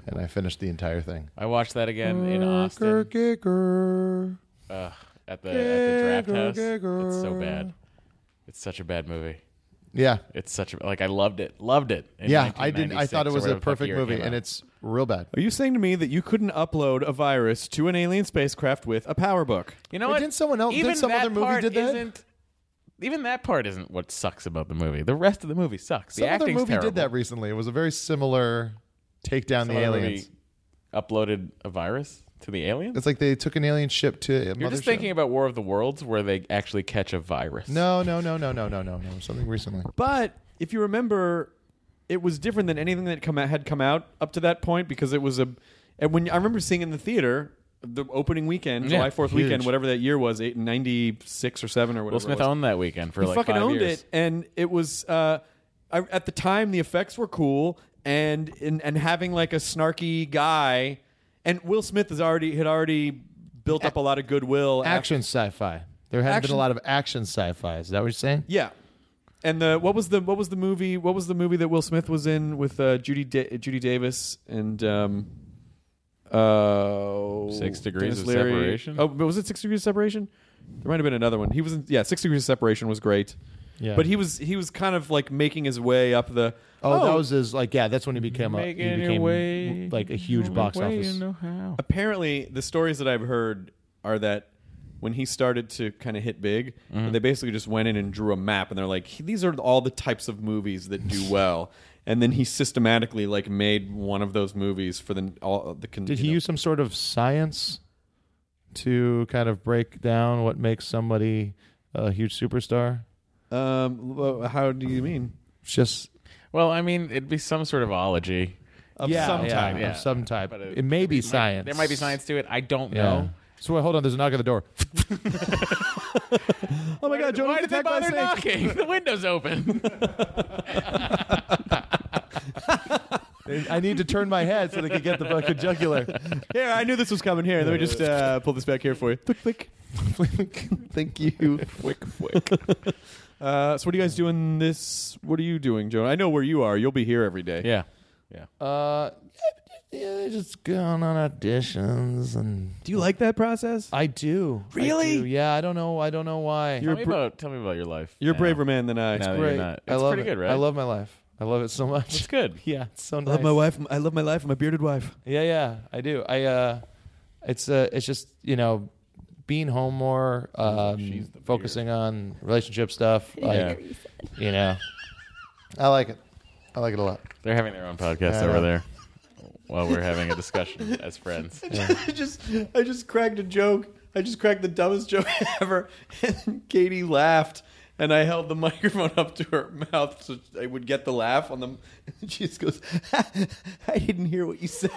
and I finished the entire thing. I watched that again in Austin uh, at the at the Draft House. It's so bad. It's such a bad movie. Yeah, it's such a like I loved it, loved it. Yeah, I did. I thought it was a perfect movie, and it's real bad. Are you saying to me that you couldn't upload a virus to an alien spacecraft with a PowerBook? You know Wait, what? Didn't someone else? Even Did some that other movie part did that? Isn't, even that part isn't what sucks about the movie. The rest of the movie sucks. The Some other acting's movie terrible. did that recently. It was a very similar take down Some the other aliens. movie uploaded a virus to the aliens. It's like they took an alien ship to a You're mothership. just thinking about War of the Worlds, where they actually catch a virus. No, no, no, no, no, no, no, no. Something recently. But if you remember, it was different than anything that come out, had come out up to that point because it was a. And when I remember seeing in the theater the opening weekend, Yeah, July Fourth huge. weekend, whatever that year was, eight, ninety-six or seven or whatever. Will Smith it was. owned that weekend for he like fucking five owned years. it, and it was uh, I, at the time the effects were cool, and, and and having like a snarky guy, and Will Smith has already had already built up a lot of goodwill. Action sci-fi. There hadn't Action- been a lot of action sci-fi. Is that what you're saying? Yeah. And the what was the what was the movie what was the movie that Will Smith was in with uh, Judy da- Judy Davis and um uh Six Degrees Dennis of Leary. Separation? Oh, but was it Six Degrees of Separation? There might have been another one. He was in yeah, Six Degrees of Separation was great. Yeah. But he was he was kind of like making his way up the Oh, that was his like yeah. That's when he became a, he Making your became way, like a huge your box way, office. you know how. Apparently, the stories that I've heard are that when he started to kind of hit big, Mm-hmm. they basically just went in and drew a map, and they're like, "These are all the types of movies that do well." And then he systematically like made one of those movies for the all the. Con- Did he you know- use some sort of science to kind of break down what makes somebody a huge superstar? Um, well, how do you mean? It's just Well, I mean, it'd be some sort of ology. Of yeah, some yeah, type. yeah. of some type. But It, may be might- science. There might be science to it. I don't Yeah. know. So wait, hold on. There's a knock at the door. Oh my God, Joe! Why was did they attacked by a bother snake. knocking? The window's open. I need to turn my head so they can get the fucking jugular. Here, I knew this was coming. Here, let me just uh, pull this back here for you. Flick, flick. Thank you. Flick, flick. Uh, so, what are you guys doing this? What are you doing, Joe? I know where you are. You'll be here every day. yeah. Yeah. Uh, yeah, just going on auditions and. Do you like that process? I do. I Really? do. Yeah, I don't know. I don't know why. Tell me about tell me about your life. You're a now. braver man than I. Now that great. you're not. I It's love pretty it. good, right? I love my life. I love it so much. It's good. Yeah, it's so I nice. love my wife. I love my life. My bearded wife. Yeah, yeah, I do. I uh, it's uh, it's just you know, being home more, um, She's the focusing on relationship stuff. Like, Yeah. you know, I like it. I like it a lot. They're having their own podcast I over know. there while we're having a discussion as friends. I just, I just cracked a joke. I just cracked the dumbest joke ever, and then Katie laughed, and I held the microphone up to her mouth so I would get the laugh on them. And she just goes, "I didn't hear what you said."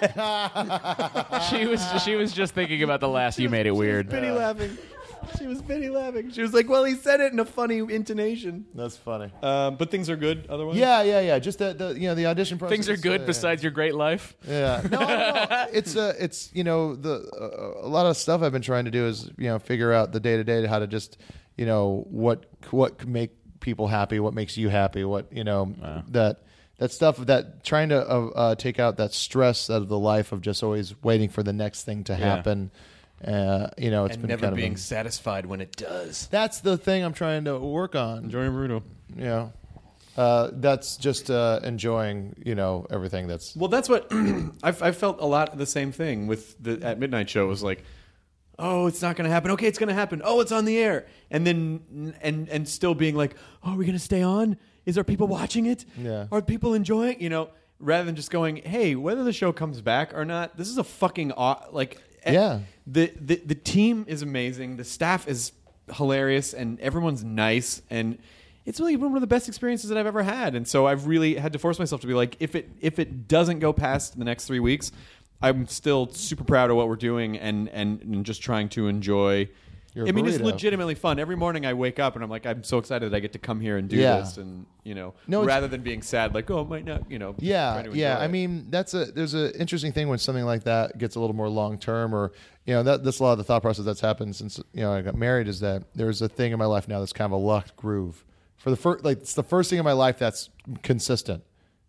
she was she was just thinking about the last you made it weird. Pity laughing. She was pity laughing. She was like, "Well, he said it in a funny intonation." That's funny. Um, but things are good otherwise. Yeah, yeah, yeah. Just the, the you know the audition process. Things are good uh, besides your great life. Yeah, no, no. It's uh, it's you know the uh, a lot of stuff I've been trying to do is you know figure out the day to day how to just you know what what can make people happy, what makes you happy, what you know that that stuff that trying to uh, uh, take out that stress out of the life of just always waiting for the next thing to happen. Uh, you know, it's and been never kind being of a, satisfied when it does. that's the thing I'm trying to work on. Joey Bruno. You know, uh, that's just uh, enjoying you know everything that's Well, that's what I've, I've felt a lot of the same thing with the at midnight show. It was like, oh, it's not going to happen. Okay, it's going to happen. Oh, it's on the air, and then and and still being like, oh, are we going to stay on? Is there people watching it? Yeah. Are people enjoying? You know, rather than just going, hey, whether the show comes back or not, this is a fucking aw- like eh, Yeah. The the the team is amazing. The staff is hilarious, and everyone's nice and. It's really been one of the best experiences that I've ever had, and so I've really had to force myself to be like, if it if it doesn't go past the next three weeks, I'm still super proud of what we're doing, and and, and just trying to enjoy. Your I mean, it's burrito. legitimately fun. Every morning I wake up and I'm like, I'm so excited that I get to come here and do Yeah. this, and you know, No, it's- rather than being sad, like, oh, it might not, you know. just Yeah, try to yeah. enjoy I it. mean, that's a there's an interesting thing when something like that gets a little more long term, or you know, that that's a lot of the thought process that's happened since you know I got married. Is that there's a thing in my life now that's kind of a locked groove for the first, like it's the first thing in my life that's consistent.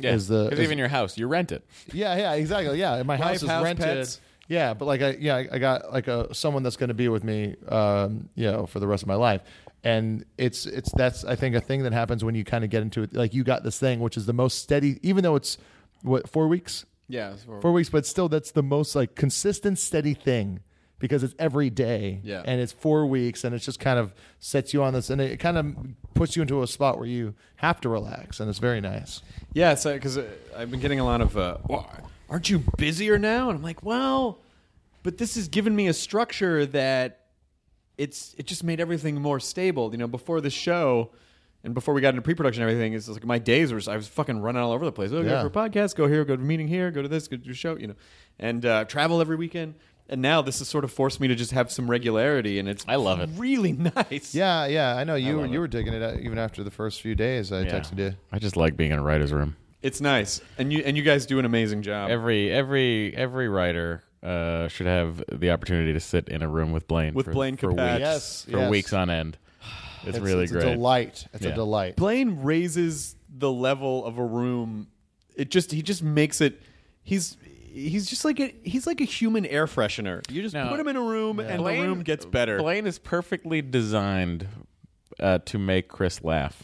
Yeah, Is the because is- even your house, you rent it. Yeah, yeah, exactly. Yeah, my house Wife, is house, rented. pets. Yeah, but like I yeah, I I got like a someone that's going to be with me, um, you know, for the rest of my life. And it's it's that's I think a thing that happens when you kind of get into it. Like you got this thing, which is the most steady, even though it's what four weeks, Yeah, it's horrible. four weeks, but still that's the most like consistent, steady thing because it's every day. Yeah. and it's four weeks, and it just kind of sets you on this, and it kind of puts you into a spot where you have to relax, and it's very nice. Yeah, so because uh, I've been getting a lot of, uh, well, aren't you busier now? And I'm like, well, but this has given me a structure that it's it just made everything more stable. You know, before the show and before we got into pre-production and everything, it's like my days were just, I was fucking running all over the place. Oh, Yeah. go for a podcast, go here, go to a meeting here, go to this, go to a show, you know, and uh, travel every weekend. And now this has sort of forced me to just have some regularity, and it's I love it. really nice. Yeah, yeah, I know you were love you it. were digging it out even after the first few days. I Yeah. texted you. I just like being in a writer's room. It's nice, and you and you guys do an amazing job. Every every every writer uh, should have the opportunity to sit in a room with Blaine With for, Blaine for Capatch. weeks, Yes, for yes. weeks on end. It's, really it's great. a delight. It's Yeah. a delight. Blaine raises the level of a room. It just he just makes it. He's he's just like a he's like a human air freshener. You just No. put him in a room, and Blaine- the room gets better. Blaine is perfectly designed uh, to make Chris laugh.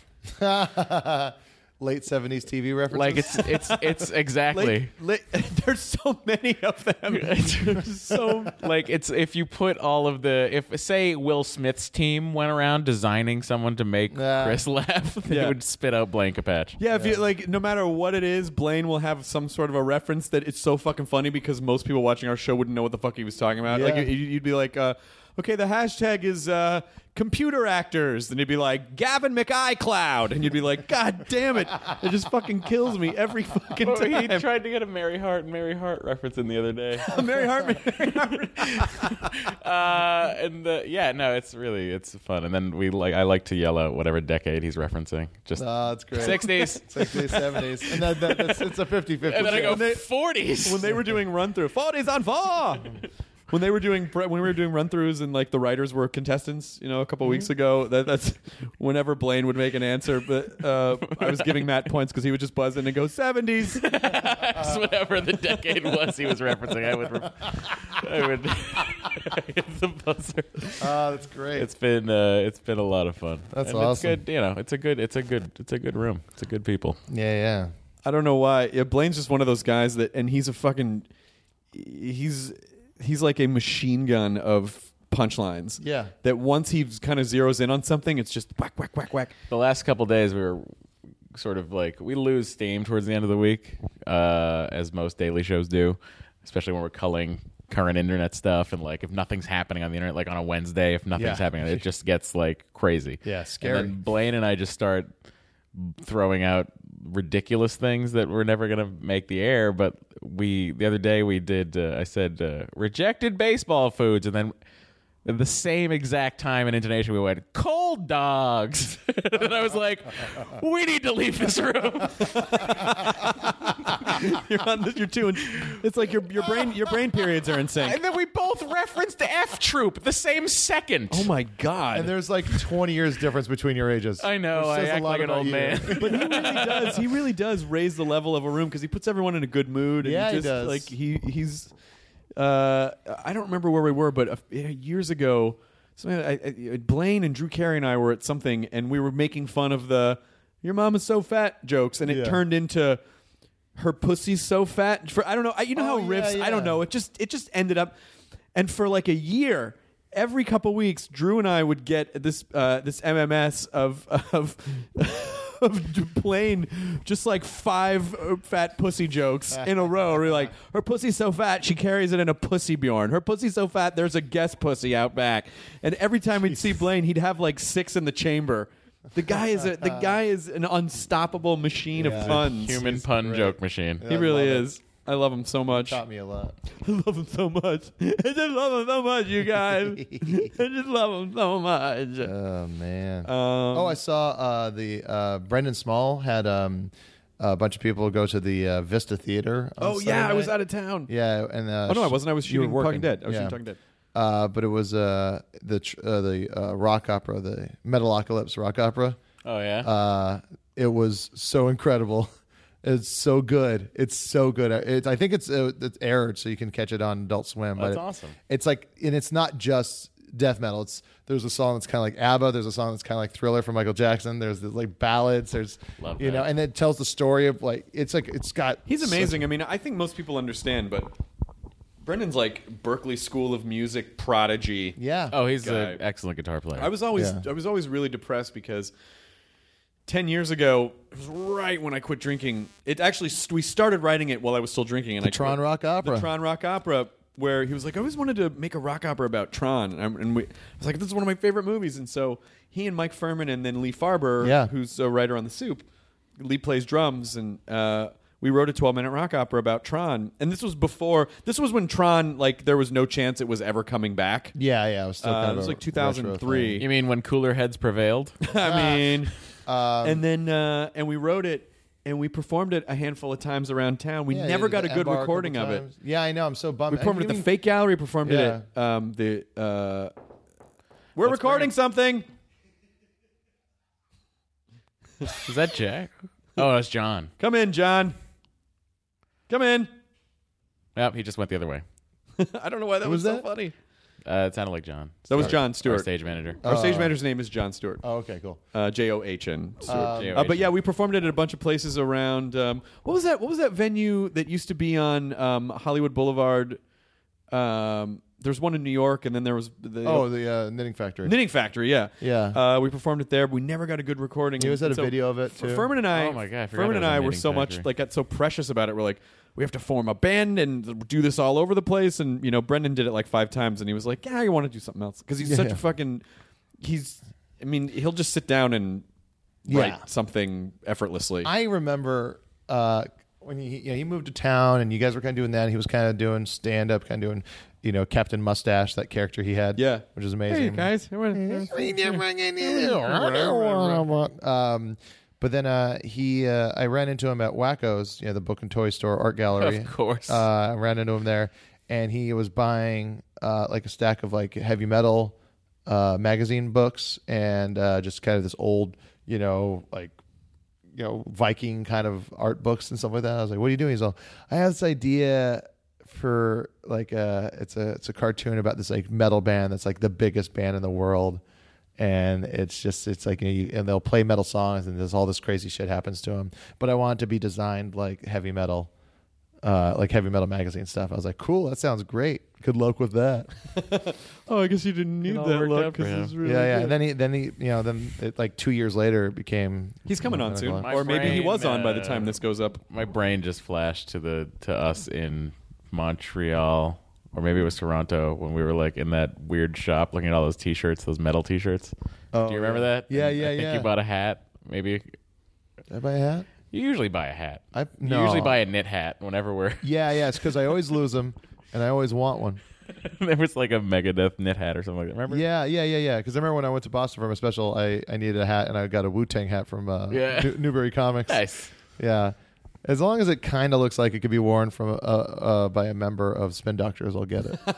Late seventies T V references. Like it's it's it's exactly. Like, like, there's so many of them. There's so Like it's if you put all of the if say Will Smith's team went around designing someone to make Nah. Chris laugh, they Yeah. would spit out Blaine Capatch. yeah. If you like, no matter what it is, Blaine will have some sort of a reference that it's so fucking funny because most people watching our show wouldn't know what the fuck he was talking about. Like Yeah. you- you'd be like, uh, okay, the hashtag is uh, computer actors. Then he'd be like, Gavin McICloud. And you'd be like, God damn it. It just fucking kills me every fucking Oh, time. he tried to get a Mary Hart and Mary Hart reference in the other day. Mary Hartman. Mary Hartman. uh, and the, yeah, no, it's really it's fun. And then we like I like to yell out whatever decade he's referencing. Just oh, that's great. sixties. sixties, seventies, and that, that, that's, it's a fifty-fifty. And then I go When they- forties. When they were doing run through, forties on four. When they were doing when we were doing run throughs and like the writers were contestants, you know, a couple Mm-hmm. weeks ago. That, that's whenever Blaine would make an answer, but uh, I was giving Matt points because he would just buzz in and go seventies. Just whatever the decade was he was referencing, I would I would hit the buzzer. Oh, that's great. It's been uh, it's been a lot of fun. That's and awesome. It's good, you know. It's a good it's a good it's a good room. It's a good people. yeah, yeah. I don't know why. Yeah, Blaine's just one of those guys that, and he's a fucking, he's he's like a machine gun of punchlines. Yeah. That once he kind of zeroes in on something, it's just whack, whack, whack, whack. The last couple days we were sort of like we lose steam towards the end of the week, uh, as most daily shows do, especially when we're culling current internet stuff and like if nothing's happening on the internet, like on a Wednesday, if nothing's Yeah. happening, it just gets like crazy. Yeah, scary. And then Blaine and I just start throwing out ridiculous things that were never going to make the air. But we the other day we did. Uh, I said uh, rejected baseball foods, and then at the same exact time and intonation we went cold dogs, and I was like, we need to leave this room. You're on this, you're too. It's like your your brain your brain periods are in sync. And then we both referenced the F Troop the same second. Oh my god! And there's like twenty years difference between your ages. I know. Which I says a act lot like an about old you. man. But he really does. He really does raise the level of a room because he puts everyone in a good mood. And Yeah, he he just, does. Like he he's. Uh, I don't remember where we were, but uh, years ago, something I, I, Blaine and Drew Carey and I were at something, and we were making fun of the "your mom is so fat" jokes, and it Yeah. turned into "her pussy's so fat." For I don't know, I, you know Oh, how yeah, riffs. I yeah. don't know. It just it just ended up, and for like a year. Every couple weeks, Drew and I would get this uh, this M M S of of of Blaine, just like five uh, fat pussy jokes in a row. We're like, her pussy's so fat, she carries it in a pussy Bjorn. Her pussy's so fat, there's a guest pussy out back. And every time we'd see Blaine, he'd have like six in the chamber. The guy is a, the guy is an unstoppable machine Yeah. of puns. Human He's pun great. joke machine. Yeah. He I really love it. is. I love him so much. Taught me a lot. I love him so much. I just love him so much, you guys. I just love him so much. Oh man. Um, oh, I saw uh, the uh, Brendan Small had um, a bunch of people go to the uh, Vista Theater. on oh yeah, I Sunday was night. out of town. Yeah, and uh, Oh no, I wasn't. I was you were shooting working. Talking Dead. I was Yeah. shooting Talking Dead. Uh, but it was uh, the tr- uh, the uh, rock opera, the Metalocalypse rock opera. Oh yeah. Uh, it was so incredible. It's so good. It's so good. It, I think it's uh, it's aired, so you can catch it on Adult Swim. That's but it- awesome. It's like, and it's not just death metal. It's there's a song that's kind of like ABBA. There's a song that's kind of like Thriller from Michael Jackson. There's the, like ballads. There's Love you that. know, and it tells the story of like it's like it's got. He's such- amazing. I mean, I think most people understand, but Brendan's like Berklee School of Music prodigy. Yeah. Oh, he's Guy. an excellent guitar player. I was always Yeah. I was always really depressed because ten years ago, it was right when I quit drinking. It actually we started writing it while I was still drinking, and The I Tron quit- Rock Opera. The Tron Rock Opera, where he was like, I always wanted to make a rock opera about Tron, and, I, and we, I was like, this is one of my favorite movies, and so he and Mike Furman and then Lee Farber, Yeah. who's a writer on The Soup, Lee plays drums, and uh, we wrote a twelve minute rock opera about Tron, and this was before. This was when Tron, like, there was no chance it was ever coming back. Yeah, yeah. It was still Uh, kind it of was a like two thousand three. retro you mean when cooler heads prevailed? I mean, Um, and then uh, and we wrote it and we performed it a handful of times around town. We thing. Yeah, never you got did a the good Embar a recording couple of it. times. Yeah, I know. I'm so bummed. We performed it And at the you Fake Gallery. Performed Yeah. it at um, the. Uh, we're Let's recording bring it- something. Is that Jack? Oh, that's John. Come in, John. Come in. Yep, he just went the other way. I don't know why that Who was, was so that? funny. Uh, it sounded like John. That was Our- John our Stewart. stage manager. Our stage manager's name is John Stewart. Oh, okay, cool. Uh, J O H N. Stewart. J O Uh, but H N. yeah, we performed it at a bunch of places around. Um, what was that? What was that venue that used to be on um, Hollywood Boulevard? Um, there's one in New York, and then there was the Oh, the uh, Knitting Factory. Knitting Factory. Yeah, Yeah. Uh, we performed it there, but we never got a good recording. He always And had a so video of it, F- too. Furman and I. Oh my God, I forgot Furman it and was a I were Knitting so much Factory. like got so precious about it. We're like, we have to form a band and do this all over the place. And you know, Brendan did it like five times, and he was like, "Yeah, I want to do something else," because he's Yeah, such yeah. a fucking. He's. I mean, he'll just sit down and Yeah. write something effortlessly. I remember uh, when he you know, he moved to town and you guys were kind of doing that. And he was kind of doing stand up, kind of doing you know Captain Mustache, that character he had. Yeah. which is amazing. Hey guys, um, but then uh, he, uh, I ran into him at Wacko's, you know, the book and toy store art gallery. Of course. uh, I ran into him there, and he was buying uh, like a stack of like heavy metal uh, magazine books and uh, just kind of this old, you know, like you know Viking kind of art books and stuff like that. I was like, "What are you doing?" He's all, "I have this idea." For like a it's a it's a cartoon about this like metal band that's like the biggest band in the world, and it's just it's like you know, you, and they'll play metal songs and there's all this crazy shit happens to them. But I want it to be designed like heavy metal, uh, like heavy metal magazine stuff. I was like, cool, that sounds great. Good luck with that. Oh, I guess you didn't need all that worked look out for because him. it's really yeah, yeah. good. And then he then he you know then it, like two years later it became He's coming on uh, soon, My or maybe he brain, was on by the uh, time this goes up. My brain just flashed to the to us in Montreal, or maybe it was Toronto, when we were like in that weird shop looking at all those T-shirts, those metal T-shirts. Oh, Do you remember yeah. that? Yeah, And yeah, I think yeah. you bought a hat. Maybe Did I buy a hat? you usually buy a hat. I You no. usually buy a knit hat whenever we're. Yeah, yeah. It's because I always lose them, and I always want one. There was like a Megadeth knit hat or something like that. Remember? Yeah, yeah, yeah, yeah. Because I remember when I went to Boston for my special, I, I needed a hat, and I got a Wu Tang hat from uh, Yeah. New- Newbury Comics. Nice. Yeah, as long as it kind of looks like it could be worn from uh, uh, by a member of Spin Doctors, I'll get it.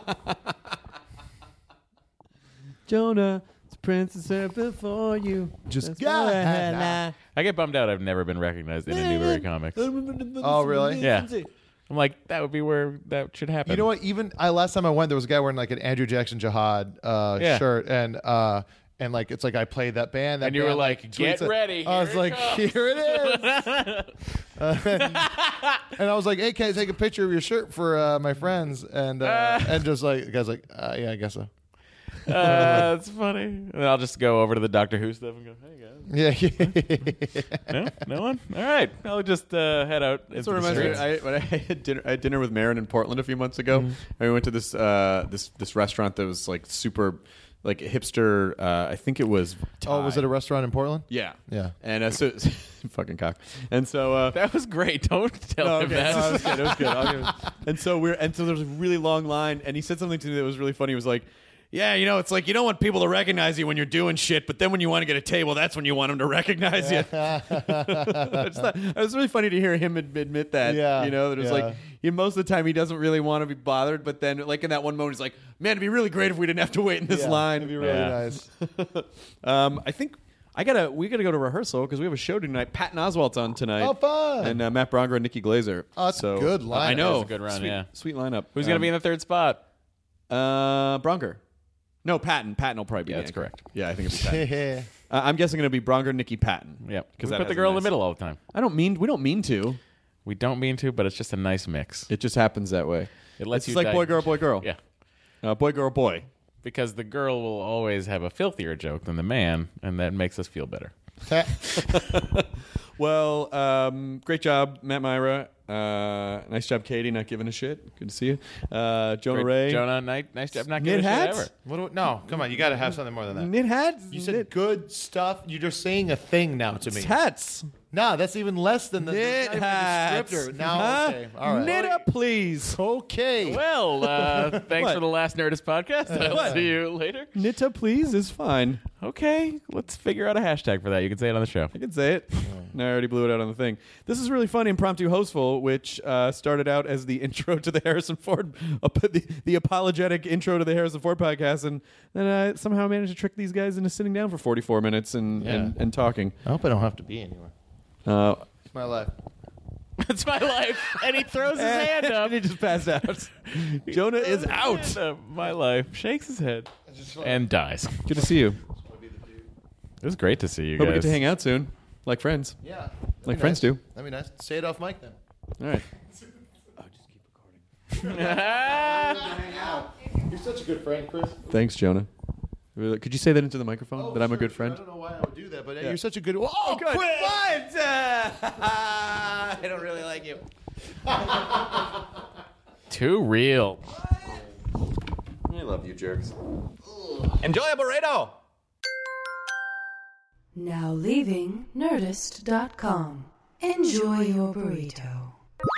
Jonah, it's princess up before you. Just That's God, why I had nah. life. I get bummed out. I've never been recognized in a Newbury Comics. Oh, really? Yeah. I'm like, that would be where that should happen. You know what? Even I last time I went, there was a guy wearing like an Andrew Jackson Jihad uh, Yeah. shirt, and uh, and like it's like I played that band. That And you were band, like, "Get tweets it." ready, I here was it like, comes. here it is. Uh, and, and I was like, hey, can I take a picture of your shirt for uh, my friends? And uh, and just like the guy's like, uh, yeah, I guess so. Uh, that's funny. And I'll just go over to the Doctor Who stuff and go, hey guys. Yeah. No, no one. All right, I'll just uh, head out. into That's what the reminds me. streets. I, when I had dinner, I had dinner with Marin in Portland a few months ago. Mm-hmm. And we went to this uh, this this restaurant that was like super, like hipster. Uh, I think it was. Oh, was Thai. it a restaurant in Portland? Yeah, Yeah. And uh, so, fucking cock. And so uh, That was great. Don't tell no, him okay, that. no, it was good. It was good. I'll give it- and so we're and so there was a really long line, and he said something to me that was really funny. He was like, "Yeah, you know, it's like you don't want people to recognize you when you're doing shit, but then when you want to get a table, that's when you want them to recognize you." I just thought, it was really funny to hear him ad- admit that. Yeah, you know, that it was yeah. like he, most of the time he doesn't really want to be bothered, but then like in that one moment, he's like, "Man, it'd be really great if we didn't have to wait in this Yeah, line." It'd be really Yeah. nice. um, I think I gotta. We gotta go to rehearsal because we have a show tonight. Patton Oswalt's on tonight. Oh, fun. And uh, Matt Bronger and Nikki Glazer. Oh, that's a so, good uh, lineup. I know. That's a good run, Sweet, yeah. Sweet lineup. Who's Um, gonna be in the third spot? Uh, Bronger. No, Patton. Patton will probably be. Yeah, the that's anchor. correct. Yeah, I think it'll be Patton. uh, I'm guessing it'll be Bronger, Nikki, Patton. Yeah, because we put the girl in the middle all the time. I don't mean. We don't mean to. We don't mean to, but it's just a nice mix. It just happens that way. It lets it's you like boy, dig- girl, boy, girl. Yeah, uh, boy, girl, boy. because the girl will always have a filthier joke than the man, and that makes us feel better. Well, um, great job, Matt Myra. Uh, nice job, Katie, not giving a shit. Good to see you. Uh, Jonah Great- Ray. Jonah, nice, nice job. Not Knit giving a shit hats? ever. What do we, no, come on. You got to have something more than that. Knit hats? You said Knit good stuff. You're just saying a thing now to me. hats. No, that's even less than the, Knit that's not even a hats. descriptor. Now, Huh? okay. All right. Knit up, please. Okay. Well, uh, thanks What? for the last Nerdist podcast. I'll What? see you later. Knit up, please is fine. Okay, let's figure out a hashtag for that. You can say it on the show. I can say it. No, I already blew it out on the thing. This is really fun, Impromptu Hostful, which uh, started out as the intro to the Harrison Ford, uh, the, the apologetic intro to the Harrison Ford podcast, and then I somehow managed to trick these guys into sitting down for forty-four minutes and, Yeah. and, and talking. I hope I don't have to be anywhere. Uh, It's my life. It's my life. And he throws his hand up. and he just passed out. Jonah is out. Hand up. My life. Shakes his head. And dies. Good to see you. It was great to see you Hope we guys. get to hang out soon, like friends. Yeah. That'd Like be friends nice. do. That'd be nice. Say it off mic then. All right. You're such a good friend, Chris. Thanks, Jonah. Really- Could you say that into the microphone? that I'm a good friend? I don't know why I would do that, but Yeah. you're such a good. Oh, good. quit! What? Uh, I don't really like you. Too real. I love you, jerks. Enjoy a burrito. Now leaving Nerdist dot com. Enjoy your burrito.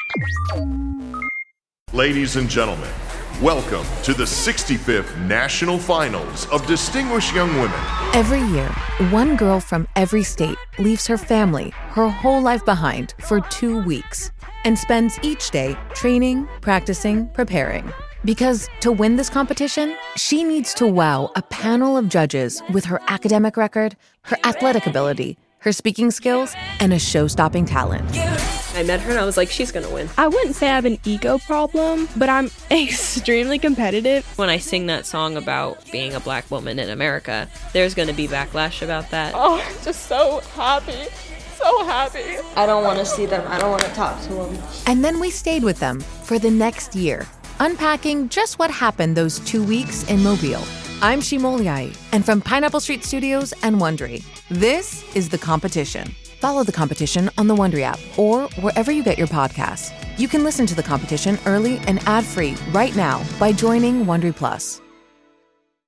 Ladies and gentlemen, welcome to the sixty-fifth National Finals of Distinguished Young Women. Every year, one girl from every state leaves her family, her whole life behind for two weeks and spends each day training, practicing, preparing. Because to win this competition, she needs to wow a panel of judges with her academic record, her athletic ability, her speaking skills, and a show-stopping talent. I met her and I was like, she's gonna win. I wouldn't say I have an ego problem, but I'm extremely competitive. When I sing that song about being a black woman in America, there's gonna be backlash about that. Oh, I'm just so happy. So happy. I don't want to see them. I don't want to talk to them. And then we stayed with them for the next year, unpacking just what happened those two weeks in Mobile. I'm Shimoliai, and from Pineapple Street Studios and Wondery, this is The Competition. Follow The Competition on the Wondery app or wherever you get your podcasts. You can listen to The Competition early and ad-free right now by joining Wondery Plus.